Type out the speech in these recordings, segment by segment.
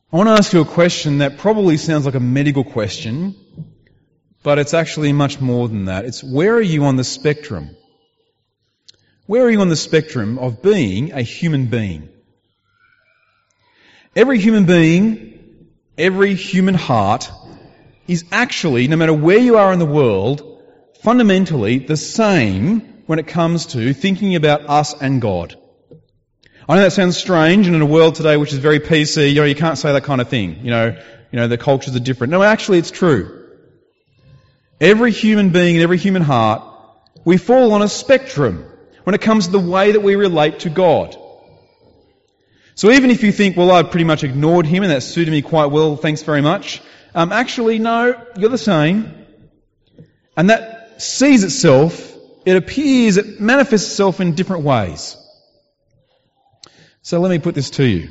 I want to ask you a question that probably sounds like a medical question, but it's actually much more than that. It's, where are you on the spectrum? Where are you on the spectrum of being a human being? Every human being, every human heart is actually, no matter where you are in the world, fundamentally the same when it comes to thinking about us and God. I know that sounds strange, and in a world today which is very PC, you can't say that kind of thing. The cultures are different. No, actually it's true. Every human being and every human heart, we fall on a spectrum when it comes to the way that we relate to God. So even if you think, well, I've pretty much ignored him and that suited me quite well, thanks very much. Actually, no, you're the same. And that sees itself, it manifests itself in different ways. So let me put this to you.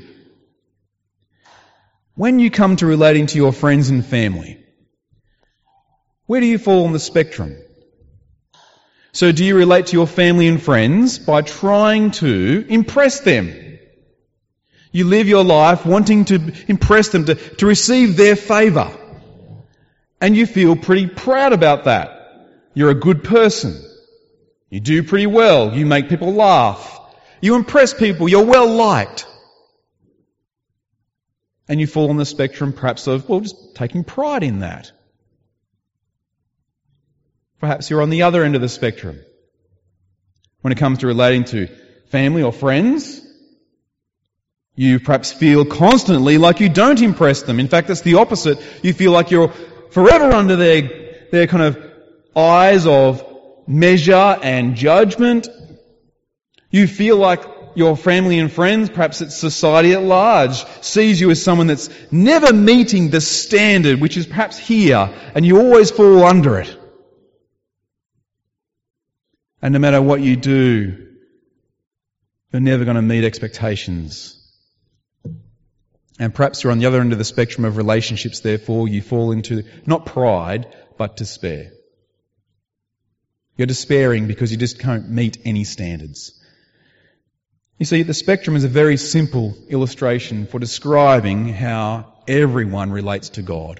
When you come to relating to your friends and family, where do you fall on the spectrum? So do you relate to your family and friends by trying to impress them? You live your life wanting to impress them, to receive their favour. And you feel pretty proud about that. You're a good person. You do pretty well. You make people laugh. You impress people. You're well liked. And you fall on the spectrum perhaps of, just taking pride in that. Perhaps you're on the other end of the spectrum. When it comes to relating to family or friends, you perhaps feel constantly like you don't impress them. In fact, it's the opposite. You feel like you're forever under their kind of eyes of measure and judgment. You feel like your family and friends, perhaps it's society at large, sees you as someone that's never meeting the standard, which is perhaps here, and you always fall under it. And no matter what you do, you're never going to meet expectations. And perhaps you're on the other end of the spectrum of relationships, therefore you fall into not pride, but despair. You're despairing because you just can't meet any standards. You see, the spectrum is a very simple illustration for describing how everyone relates to God.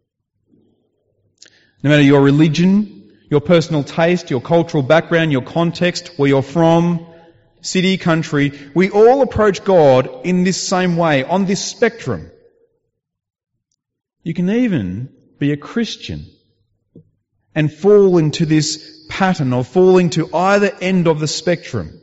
No matter your religion, your personal taste, your cultural background, your context, where you're from, city, country, we all approach God in this same way, on this spectrum. You can even be a Christian and fall into this pattern of falling to either end of the spectrum.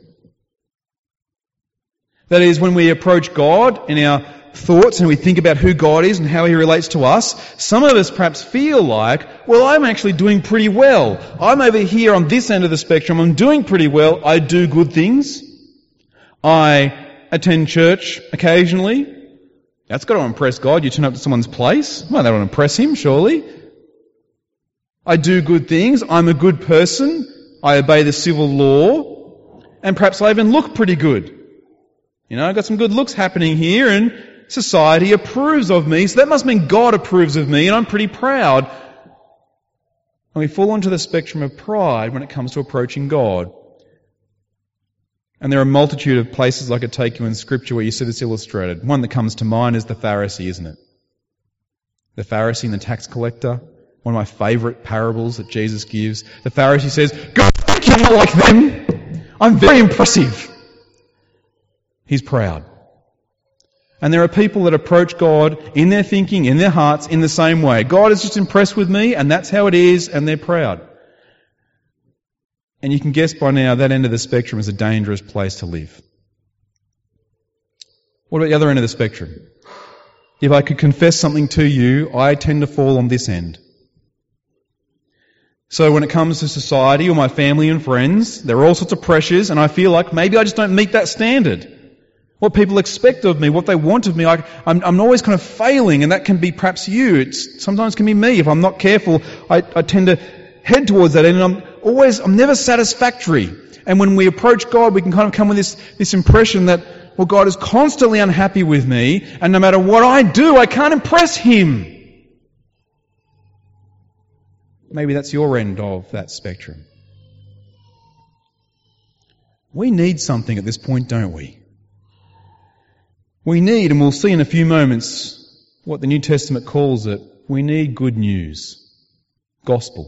That is, when we approach God in our thoughts and we think about who God is and how He relates to us, some of us perhaps feel like, I'm actually doing pretty well. I'm over here on this end of the spectrum. I'm doing pretty well. I do good things. I attend church occasionally. That's got to impress God. You turn up to someone's place. Well, that will impress Him, surely. I do good things. I'm a good person. I obey the civil law. And perhaps I even look pretty good. I've got some good looks happening here and society approves of me, so that must mean God approves of me and I'm pretty proud. And we fall onto the spectrum of pride when it comes to approaching God. And there are a multitude of places I could take you in Scripture where you see this illustrated. One that comes to mind is the Pharisee, isn't it? The Pharisee and the tax collector. One of my favourite parables that Jesus gives. The Pharisee says, God, you're not like them. I'm very impressive. He's proud. And there are people that approach God in their thinking, in their hearts, in the same way. God is just impressed with me, and that's how it is, and they're proud. And you can guess by now that end of the spectrum is a dangerous place to live. What about the other end of the spectrum? If I could confess something to you, I tend to fall on this end. So when it comes to society or my family and friends, there are all sorts of pressures, and I feel like maybe I just don't meet that standard. What people expect of me, what they want of me, I'm always kind of failing, and that can be perhaps you. It sometimes can be me. If I'm not careful, I tend to head towards that end, and I'm never satisfactory. And when we approach God, we can kind of come with this impression that, God is constantly unhappy with me, and no matter what I do, I can't impress Him. Maybe that's your end of that spectrum. We need something at this point, don't we? We need, and we'll see in a few moments, what the New Testament calls it, we need good news. Gospel.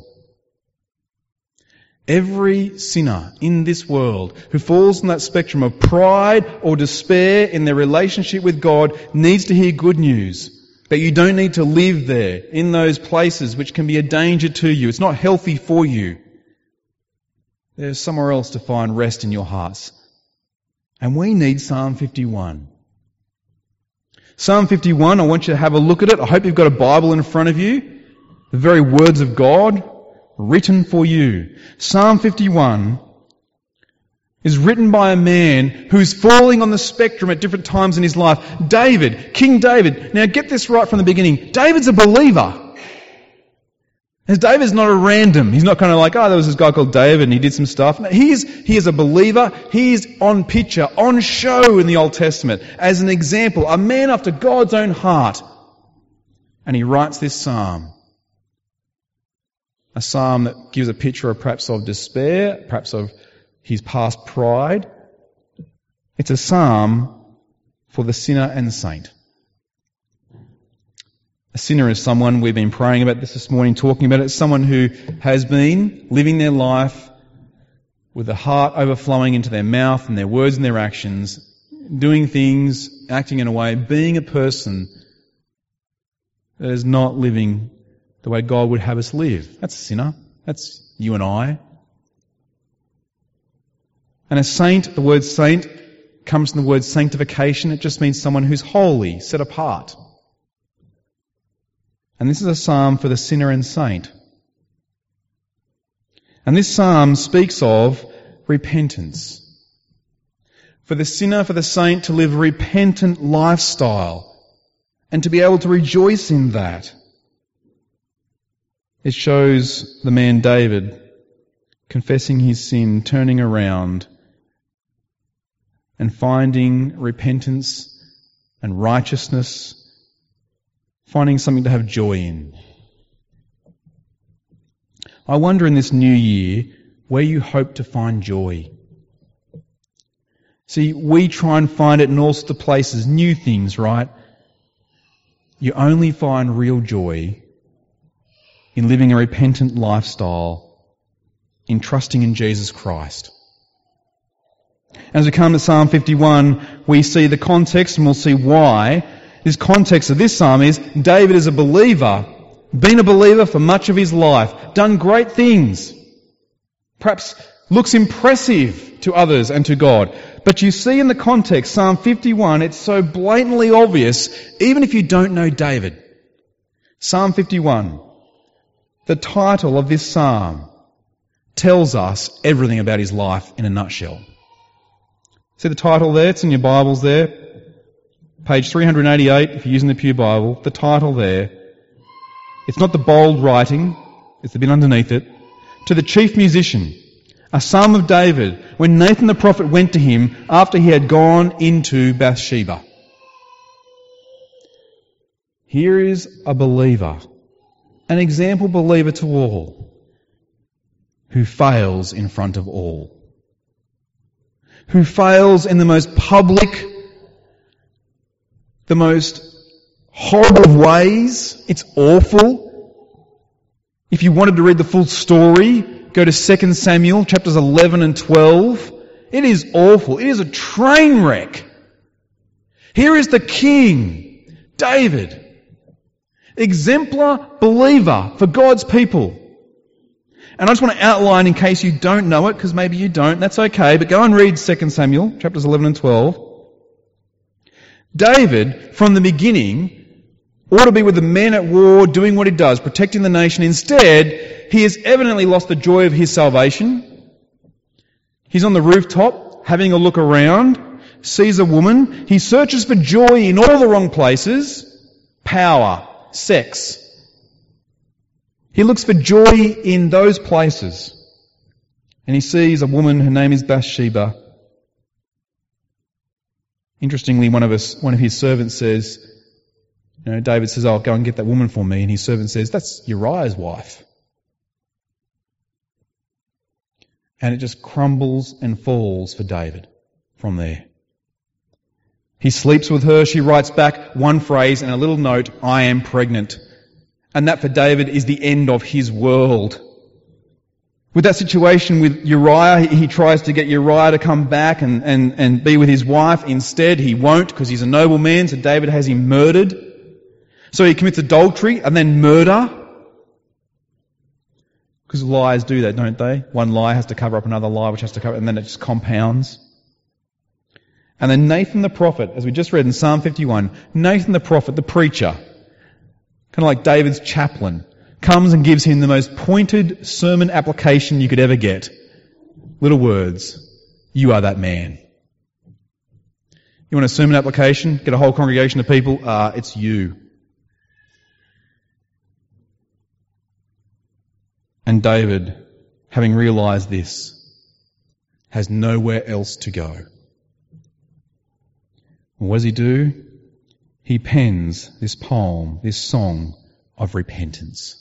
Every sinner in this world who falls on that spectrum of pride or despair in their relationship with God needs to hear good news. That you don't need to live there, in those places which can be a danger to you. It's not healthy for you. There's somewhere else to find rest in your hearts. And we need Psalm 51. Psalm 51, I want you to have a look at it. I hope you've got a Bible in front of you. The very words of God written for you. Psalm 51 is written by a man who's falling on the spectrum at different times in his life. David, King David. Now get this right from the beginning. David's a believer. As David's not a random. He's not kind of like, there was this guy called David and he did some stuff. No, he is a believer. He's on picture, on show in the Old Testament as an example, a man after God's own heart. And he writes this psalm. A psalm that gives a picture of perhaps of despair, perhaps of his past pride. It's a psalm for the sinner and saint. A sinner is someone, we've been praying about this morning, talking about it, someone who has been living their life with the heart overflowing into their mouth and their words and their actions, doing things, acting in a way, being a person that is not living the way God would have us live. That's a sinner. That's you and I. And a saint, the word saint comes from the word sanctification. It just means someone who's holy, set apart. And this is a psalm for the sinner and saint. And this psalm speaks of repentance. For the sinner, for the saint to live a repentant lifestyle and to be able to rejoice in that. It shows the man David confessing his sin, turning around and finding repentance and righteousness, finding something to have joy in. I wonder in this new year where you hope to find joy. See, we try and find it in all sorts of places, new things, right? You only find real joy in living a repentant lifestyle, in trusting in Jesus Christ. As we come to Psalm 51, we see the context and we'll see why. This context of this psalm is David is a believer, been a believer for much of his life, done great things, perhaps looks impressive to others and to God. But you see in the context, Psalm 51, it's so blatantly obvious, even if you don't know David. Psalm 51, the title of this psalm tells us everything about his life in a nutshell. See the title there? It's in your Bibles there. Page 388, if you're using the Pew Bible. The title there. It's not the bold writing. It's the bit underneath it. To the chief musician, a psalm of David, when Nathan the prophet went to him after he had gone into Bathsheba. Here is a believer, an example believer to all, who fails in front of all. Who fails in the most public, the most horrible of ways. It's awful. If you wanted to read the full story, go to 2 Samuel chapters 11 and 12. It is awful. It is a train wreck. Here is the king, David, exemplar believer for God's people. And I just want to outline, in case you don't know it, because maybe you don't, that's okay, but go and read 2 Samuel, chapters 11 and 12. David, from the beginning, ought to be with the men at war, doing what he does, protecting the nation. Instead, he has evidently lost the joy of his salvation. He's on the rooftop, having a look around, sees a woman. He searches for joy in all the wrong places. Power, sex. He looks for joy in those places. And he sees a woman, her name is Bathsheba. Interestingly, one of his servants says, David says, go and get that woman for me. And his servant says, that's Uriah's wife. And it just crumbles and falls for David from there. He sleeps with her. She writes back one phrase and a little note, "I am pregnant." And that for David is the end of his world. With that situation with Uriah, he tries to get Uriah to come back and be with his wife. Instead, he won't because he's a nobleman, so David has him murdered. So he commits adultery and then murder. Because lies do that, don't they? One lie has to cover up another lie, which has to cover, and then it just compounds. And then Nathan the prophet, as we just read in Psalm 51, Nathan the prophet, the preacher, kind of like David's chaplain, comes and gives him the most pointed sermon application you could ever get. Little words. You are that man. You want a sermon application? Get a whole congregation of people? It's you. And David, having realised this, has nowhere else to go. What does he do? He pens this poem, this song of repentance.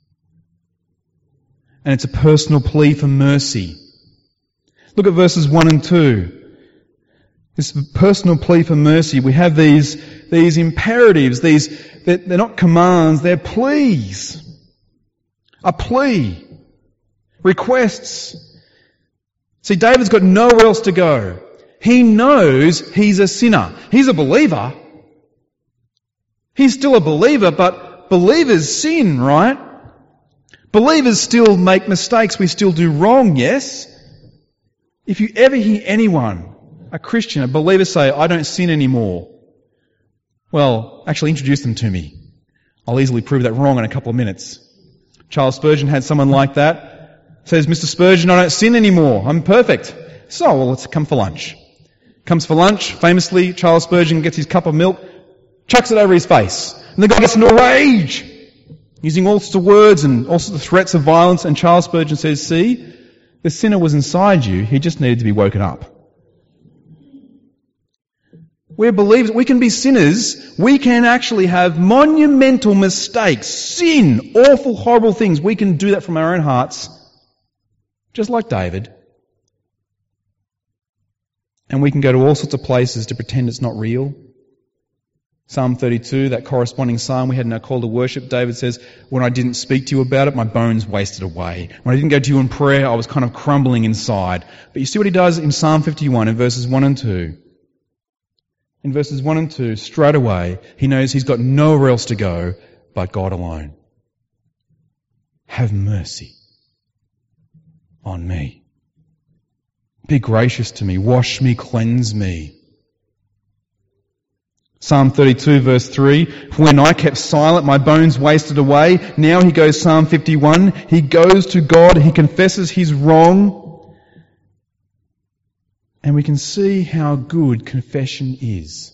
And it's a personal plea for mercy. Look at verses 1 and 2. This personal plea for mercy. We have these imperatives, they're not commands, they're pleas. A plea. Requests. See, David's got nowhere else to go. He knows he's a sinner. He's a believer. He's still a believer, but believers sin, right? Believers still make mistakes. We still do wrong, yes? If you ever hear anyone, a Christian, a believer say, "I don't sin anymore," well, actually introduce them to me. I'll easily prove that wrong in a couple of minutes. Charles Spurgeon had someone like that. Says, "Mr. Spurgeon, I don't sin anymore. I'm perfect." So, well, let's come for lunch. Comes for lunch. Famously, Charles Spurgeon gets his cup of milk, chucks it over his face. And the guy gets into a rage, using all sorts of words and all sorts of threats of violence. And Charles Spurgeon says, "See, the sinner was inside you. He just needed to be woken up." We're believers. We can be sinners. We can actually have monumental mistakes, sin, awful, horrible things. We can do that from our own hearts, just like David. And we can go to all sorts of places to pretend it's not real. Psalm 32, that corresponding psalm we had in our call to worship, David says, "When I didn't speak to you about it, my bones wasted away. When I didn't go to you in prayer, I was kind of crumbling inside." But you see what he does in Psalm 51 in verses 1 and 2. In verses 1 and 2, straight away, he knows he's got nowhere else to go but God alone. Have mercy on me. Be gracious to me. Wash me, cleanse me. Psalm 32 verse 3, "When I kept silent, my bones wasted away." Now he goes Psalm 51. He goes to God. He confesses his wrong. And we can see how good confession is.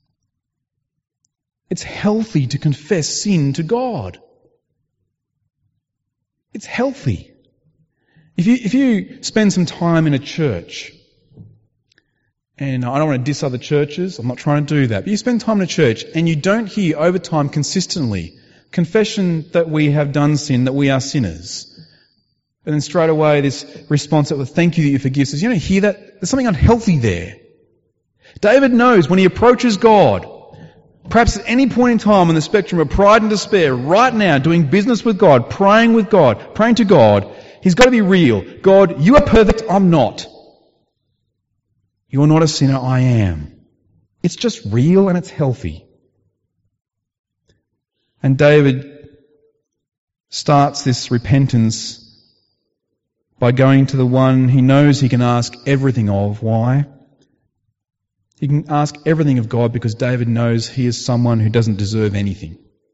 It's healthy to confess sin to God. It's healthy. If you spend some time in a church, and I don't want to diss other churches, I'm not trying to do that, but you spend time in a church and you don't hear over time consistently confession that we have done sin, that we are sinners, and then straight away this response that, "Well, thank you that you forgive us." You don't hear that. There's something unhealthy there. David knows when he approaches God, perhaps at any point in time on the spectrum of pride and despair, right now, doing business with God, praying to God, he's got to be real. "God, you are perfect, I'm not. You're not a sinner, I am." It's just real and it's healthy. And David starts this repentance by going to the one he knows he can ask everything of. Why? He can ask everything of God because David knows he is someone who doesn't deserve anything.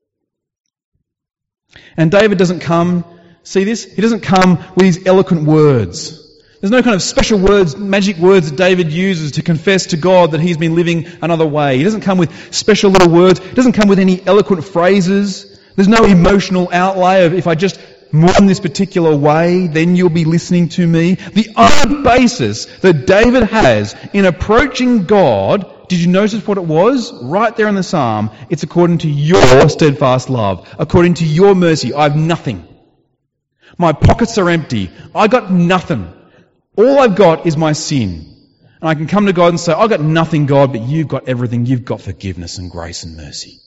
And David doesn't come, see this? He doesn't come with his eloquent words. There's no kind of special words, magic words that David uses to confess to God that he's been living another way. He doesn't come with special little words. He doesn't come with any eloquent phrases. There's no emotional outlay of, "If I just mourn this particular way, then you'll be listening to me." The only basis that David has in approaching God, did you notice what it was? Right there in the psalm. It's according to your steadfast love, according to your mercy. I have nothing. My pockets are empty. I got nothing. All I've got is my sin. And I can come to God and say, I've got nothing, God, but you've got everything. You've got forgiveness and grace and mercy.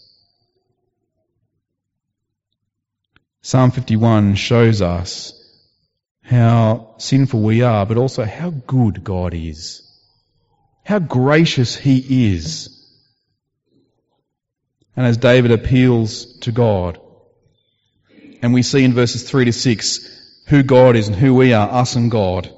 Psalm 51 shows us how sinful we are, but also how good God is. How gracious He is. And as David appeals to God, and we see in verses 3 to 6 who God is and who we are, us and God,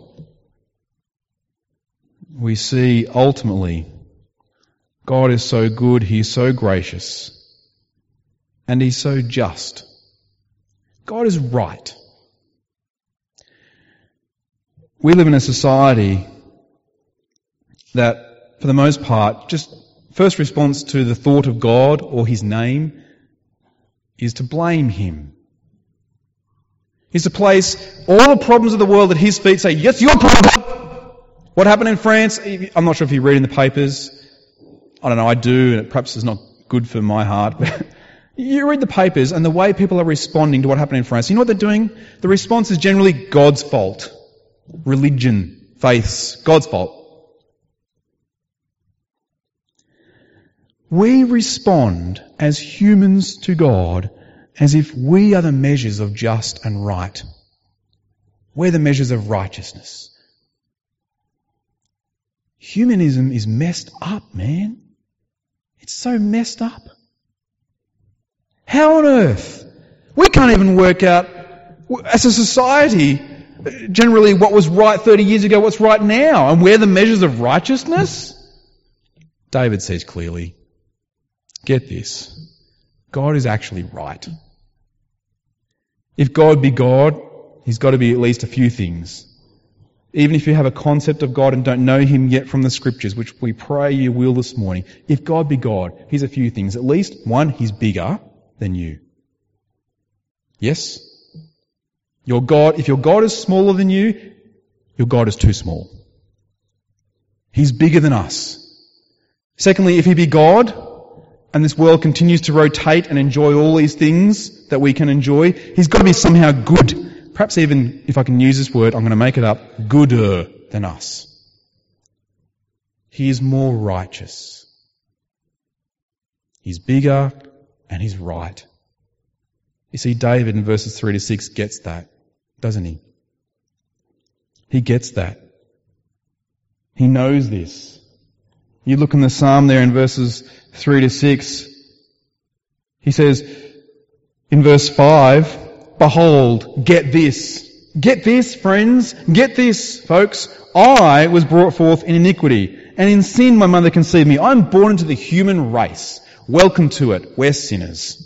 we see ultimately God is so good, He is so gracious, and He's so just. God is right. We live in a society that, for the most part, just first response to the thought of God or His name is to blame Him. Is to place all the problems of the world at His feet, say, yes, your problem. What happened in France? I'm not sure if you read in the papers. I don't know, I do, and perhaps it's not good for my heart, but you read the papers and the way people are responding to what happened in France. You know what they're doing? The response is generally God's fault. Religion, faiths, God's fault. We respond as humans to God as if we are the measures of just and right. We're the measures of righteousness. Humanism is messed up, man. It's so messed up. How on earth? We can't even work out, as a society, generally what was right 30 years ago, what's right now, and we're the measures of righteousness? David says clearly, get this, God is actually right. If God be God, He's got to be at least a few things. Even if you have a concept of God and don't know Him yet from the Scriptures, which we pray you will this morning, if God be God, here's a few things. At least, one, He's bigger than you. Yes? Your God, if your God is smaller than you, your God is too small. He's bigger than us. Secondly, if He be God, and this world continues to rotate and enjoy all these things that we can enjoy, He's got to be somehow good. Perhaps even, if I can use this word, I'm going to make it up, gooder than us. He is more righteous. He's bigger and He's right. You see, David in verses 3 to 6 gets that, doesn't he? He gets that. He knows this. You look in the psalm there in verses 3 to 6. He says in verse 5, behold, get this. Get this, friends. Get this, folks. I was brought forth in iniquity, and in sin my mother conceived me. I'm born into the human race. Welcome to it. We're sinners.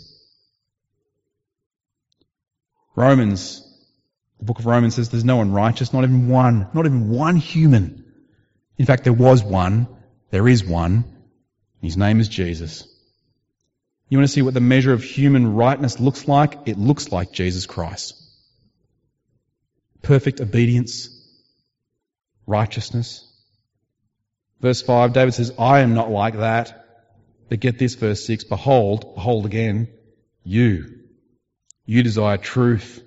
Romans, the book of Romans says there's no one righteous, not even one human. In fact, there was one. There is one. His name is Jesus. You want to see what the measure of human rightness looks like? It looks like Jesus Christ. Perfect obedience, righteousness. Verse 5, David says, I am not like that. But get this, verse 6, behold again, you desire truth.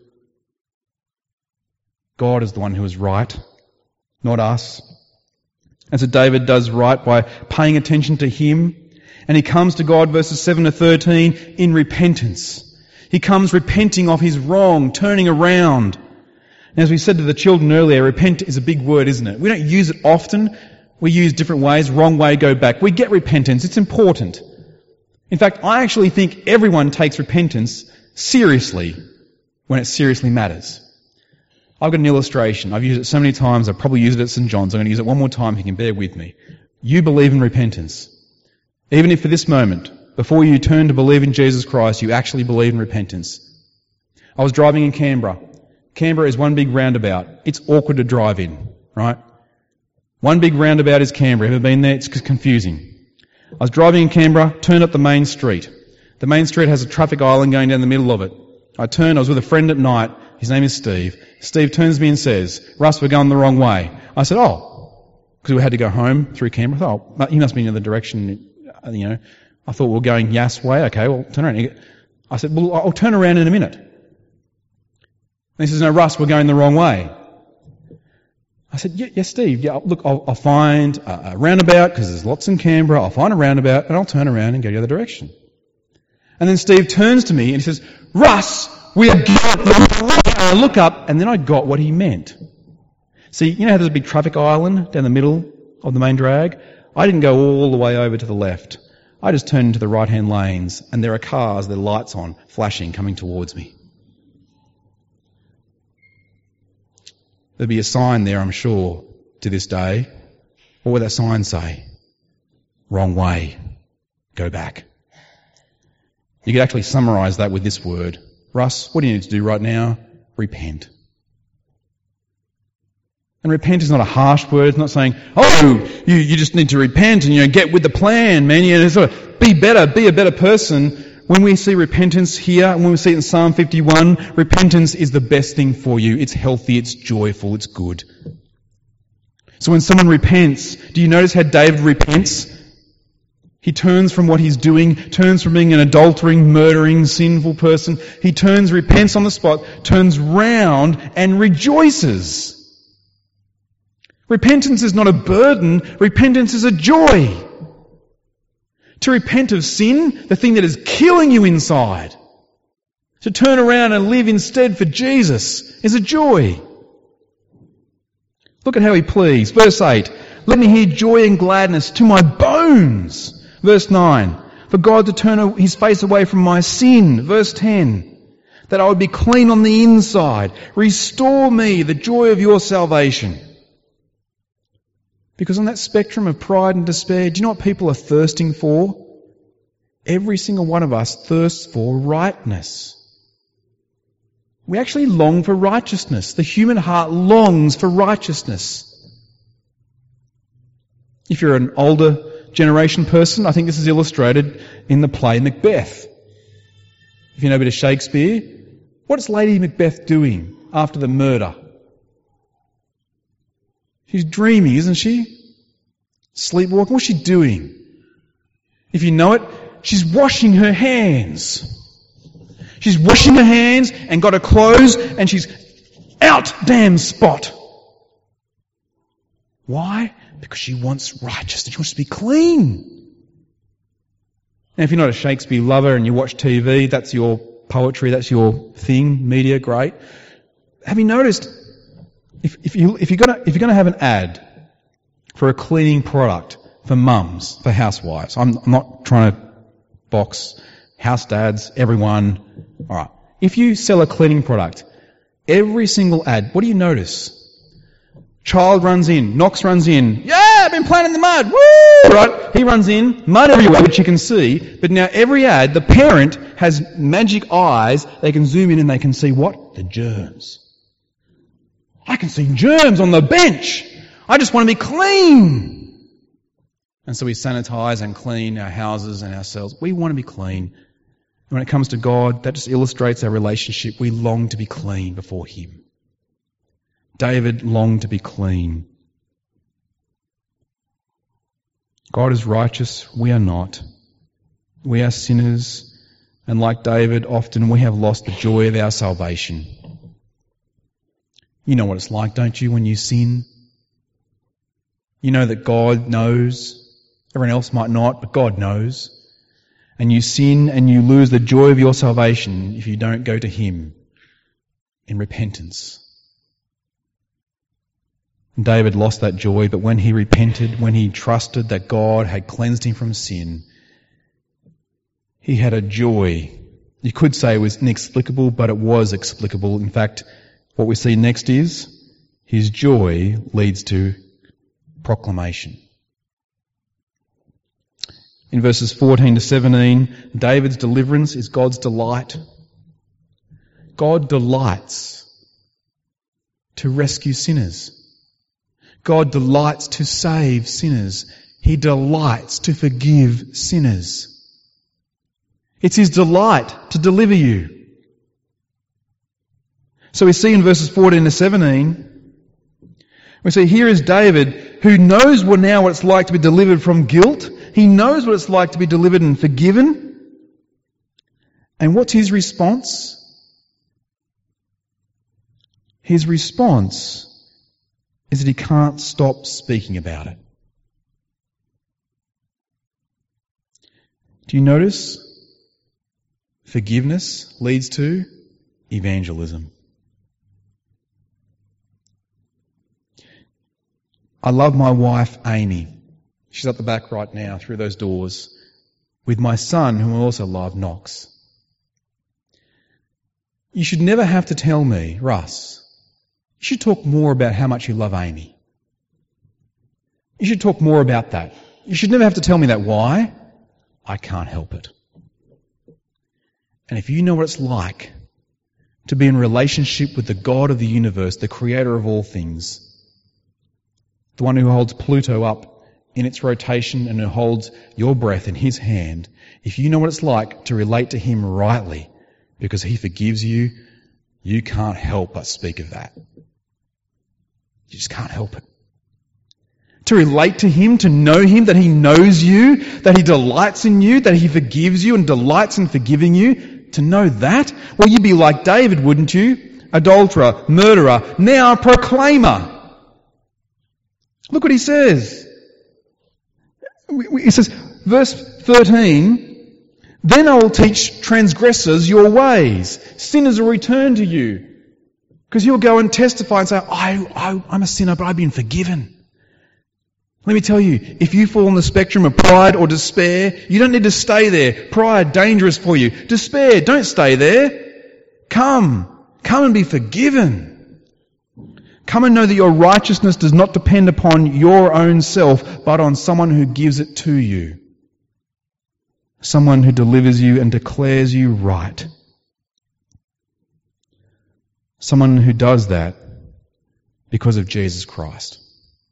God is the one who is right, not us. And so David does right by paying attention to Him. And he comes to God, verses 7 to 13, in repentance. He comes repenting of his wrong, turning around. And as we said to the children earlier, repent is a big word, isn't it? We don't use it often. We use different ways. Wrong way, go back. We get repentance. It's important. In fact, I actually think everyone takes repentance seriously when it seriously matters. I've got an illustration. I've used it so many times. I've probably used it at St. John's. I'm going to use it one more time if you can bear with me. You believe in repentance. Even if for this moment, before you turn to believe in Jesus Christ, you actually believe in repentance. I was driving in Canberra. Canberra is one big roundabout. It's awkward to drive in, right? One big roundabout is Canberra. Ever been there? It's confusing. I was driving in Canberra, turned up the main street. The main street has a traffic island going down the middle of it. I was with a friend at night. His name is Steve. Steve turns to me and says, Russ, we're going the wrong way. I said, because we had to go home through Canberra. I thought, he must be in the other direction, I thought we were going Yass way. Okay, well, turn around. I said, well, I'll turn around in a minute. And he says, no, Russ, we're going the wrong way. I said, yes, Steve. Yeah, look, I'll find a roundabout because there's lots in Canberra. I'll find a roundabout and I'll turn around and go the other direction. And then Steve turns to me and he says, Russ, we are going. And I look up and then I got what he meant. See, you know how there's a big traffic island down the middle of the main drag? I didn't go all the way over to the left. I just turned into the right-hand lanes and there are cars, their lights on, flashing, coming towards me. There'll be a sign there, I'm sure, to this day. What would that sign say? Wrong way. Go back. You could actually summarise that with this word. Russ, what do you need to do right now? Repent. And repent is not a harsh word. It's not saying, you just need to repent and, get with the plan, man. Be better, be a better person. When we see repentance here, when we see it in Psalm 51, repentance is the best thing for you. It's healthy, it's joyful, it's good. So when someone repents, do you notice how David repents? He turns from what he's doing, turns from being an adultering, murdering, sinful person. He repents on the spot, turns round and rejoices. Repentance is not a burden, repentance is a joy. To repent of sin, the thing that is killing you inside, to turn around and live instead for Jesus is a joy. Look at how he pleads. Verse 8, let me hear joy and gladness to my bones. Verse 9, for God to turn his face away from my sin. Verse 10, that I would be clean on the inside. Restore me the joy of your salvation. Because on that spectrum of pride and despair, do you know what people are thirsting for? Every single one of us thirsts for rightness. We actually long for righteousness. The human heart longs for righteousness. If you're an older generation person, I think this is illustrated in the play Macbeth. If you know a bit of Shakespeare, what's Lady Macbeth doing after the murder? She's dreaming, isn't she? Sleepwalking. What's she doing? If you know it, she's washing her hands. She's washing her hands and got her clothes and she's out, damn spot. Why? Because she wants righteousness. She wants to be clean. Now, if you're not a Shakespeare lover and you watch TV, that's your poetry, that's your thing, media, great. Have you noticed? If you're going to have an ad for a cleaning product for mums, for housewives, I'm not trying to box house dads, everyone. All right. If you sell a cleaning product, every single ad, what do you notice? Child runs in, Knox runs in. Yeah, I've been playing in the mud. Woo! Right? He runs in, mud everywhere, which you can see. But now every ad, the parent has magic eyes. They can zoom in and they can see what? The germs. I can see germs on the bench. I just want to be clean. And so we sanitize and clean our houses and ourselves. We want to be clean. And when it comes to God, that just illustrates our relationship. We long to be clean before Him. David longed to be clean. God is righteous. We are not. We are sinners. And like David, often we have lost the joy of our salvation. You know what it's like, don't you, when you sin? You know that God knows. Everyone else might not, but God knows. And you sin and you lose the joy of your salvation if you don't go to Him in repentance. And David lost that joy, but when he repented, when he trusted that God had cleansed him from sin, he had a joy. You could say it was inexplicable, but it was explicable. In fact, what we see next is his joy leads to proclamation. In verses 14 to 17, David's deliverance is God's delight. God delights to rescue sinners. God delights to save sinners. He delights to forgive sinners. It's His delight to deliver you. So we see in verses 14 to 17, we see here is David who knows what it's like to be delivered from guilt. He knows what it's like to be delivered and forgiven. And what's his response? His response is that he can't stop speaking about it. Do you notice? Forgiveness leads to evangelism. I love my wife, Amy. She's at the back right now through those doors with my son, whom I also love, Knox. You should never have to tell me, Russ, you should talk more about how much you love Amy. You should talk more about that. You should never have to tell me that. Why? I can't help it. And if you know what it's like to be in relationship with the God of the universe, the creator of all things, the one who holds Pluto up in its rotation and who holds your breath in his hand, if you know what it's like to relate to him rightly because he forgives you, you can't help but speak of that. You just can't help it. To relate to him, to know him, that he knows you, that he delights in you, that he forgives you and delights in forgiving you, to know that, well, you'd be like David, wouldn't you? Adulterer, murderer, now a proclaimer. Look what he says. He says, verse 13, then I will teach transgressors your ways. Sinners will return to you. Because you'll go and testify and say, I'm a sinner, but I've been forgiven. Let me tell you, if you fall on the spectrum of pride or despair, you don't need to stay there. Pride, dangerous for you. Despair, don't stay there. Come and be forgiven. Come and know that your righteousness does not depend upon your own self, but on someone who gives it to you. Someone who delivers you and declares you right. Someone who does that because of Jesus Christ.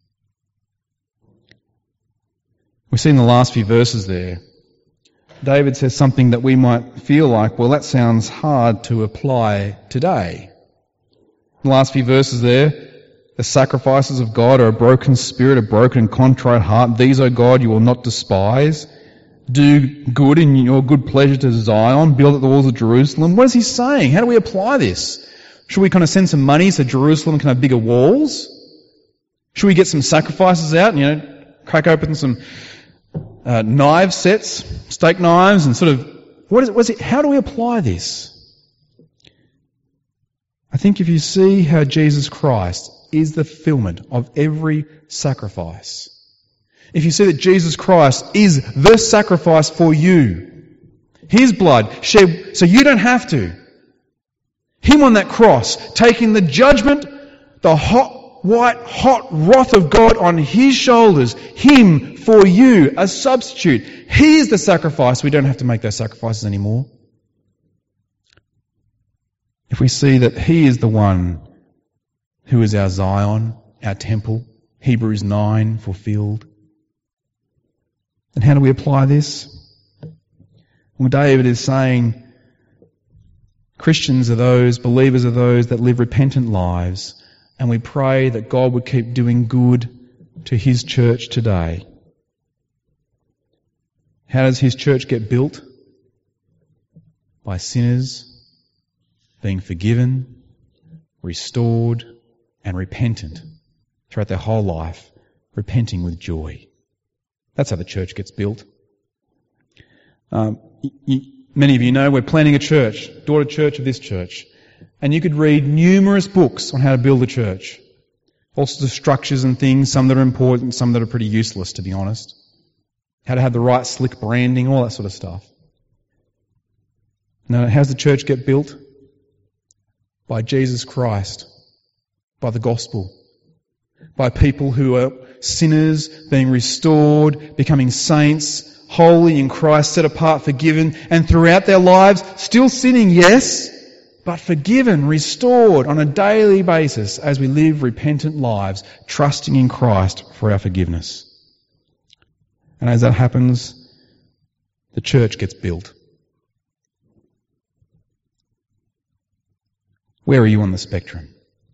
We see in the last few verses there, David says something that we might feel like, well, that sounds hard to apply today. In the last few verses there, the sacrifices of God are a broken spirit, a broken and contrite heart. These, O God, you will not despise. Do good in your good pleasure to Zion. Build up the walls of Jerusalem. What is he saying? How do we apply this? Should we kind of send some money so Jerusalem can have bigger walls? Should we get some sacrifices out and, crack open some knife sets, steak knives, and sort of, how do we apply this? I think if you see how Jesus Christ is the fulfillment of every sacrifice, if you see that Jesus Christ is the sacrifice for you, his blood shed so you don't have to, him on that cross, taking the judgment, the hot wrath of God on his shoulders, him for you, a substitute. He is the sacrifice. We don't have to make those sacrifices anymore. If we see that he is the one who is our Zion, our temple, Hebrews 9 fulfilled, then how do we apply this? Well, David is saying Christians are those, believers are those that live repentant lives, and we pray that God would keep doing good to his church today. How does his church get built? By sinners being forgiven, restored, and repentant throughout their whole life, repenting with joy. That's how the church gets built. Many of you know we're planning a church, daughter church of this church. And you could read numerous books on how to build a church. All sorts of structures and things, some that are important, some that are pretty useless, to be honest. How to have the right slick branding, all that sort of stuff. Now, how does the church get built? By Jesus Christ. By the gospel. By people who are sinners being restored, becoming saints, holy in Christ, set apart, forgiven, and throughout their lives, still sinning, yes, but forgiven, restored on a daily basis as we live repentant lives, trusting in Christ for our forgiveness. And as that happens, the church gets built. Where are you on the spectrum?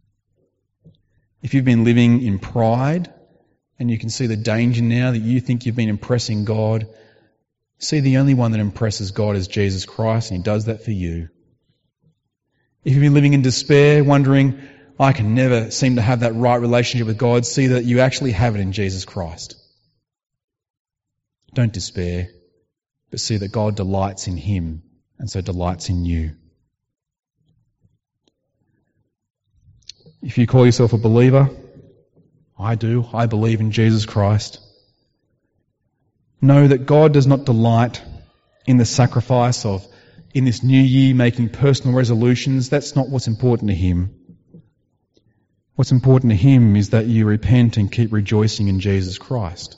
If you've been living in pride, and you can see the danger now that you think you've been impressing God, see the only one that impresses God is Jesus Christ, and he does that for you. If you've been living in despair, wondering, I can never seem to have that right relationship with God, see that you actually have it in Jesus Christ. Don't despair, but see that God delights in him and so delights in you. If you call yourself a believer, I do, I believe in Jesus Christ. Know that God does not delight in the sacrifice of, in this new year, making personal resolutions. That's not what's important to him. What's important to him is that you repent and keep rejoicing in Jesus Christ.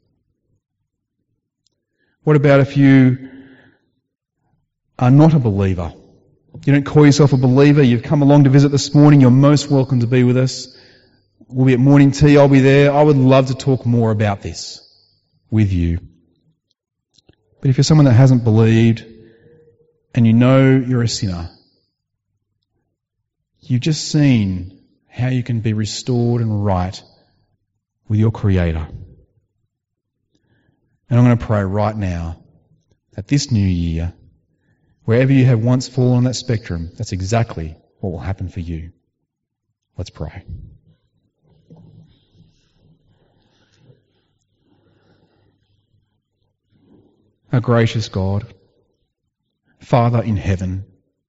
What about if you are not a believer? You don't call yourself a believer. You've come along to visit this morning. You're most welcome to be with us. We'll be at morning tea. I'll be there. I would love to talk more about this with you. But if you're someone that hasn't believed and you know you're a sinner, you've just seen how you can be restored and right with your Creator. And I'm going to pray right now that this new year, wherever you have once fallen on that spectrum, that's exactly what will happen for you. Let's pray. Our gracious God, Father in heaven,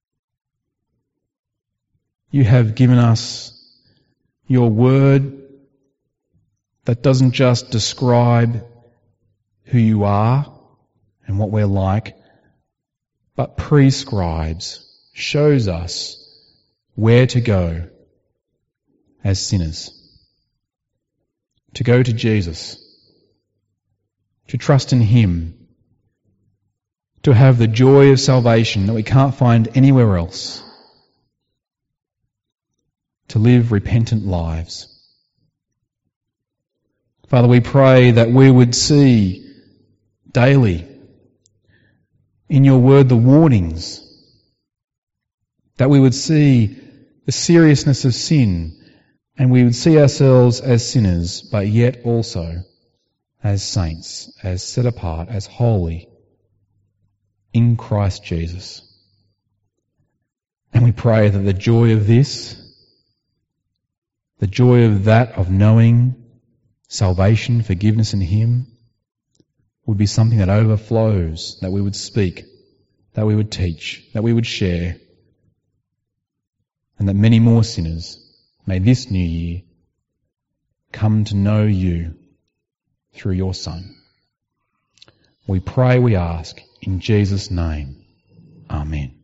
you have given us your word that doesn't just describe who you are and what we're like, but prescribes, shows us where to go as sinners. To go to Jesus, to trust in him, to have the joy of salvation that we can't find anywhere else, to live repentant lives. Father, we pray that we would see daily in your word the warnings, that we would see the seriousness of sin, and we would see ourselves as sinners, but yet also as saints, as set apart, as holy in Christ Jesus. And we pray that the joy of this, the joy of that, of knowing salvation, forgiveness in him, would be something that overflows, that we would speak, that we would teach, that we would share, and that many more sinners may this new year come to know you through your Son. We pray, we ask, in Jesus' name. Amen.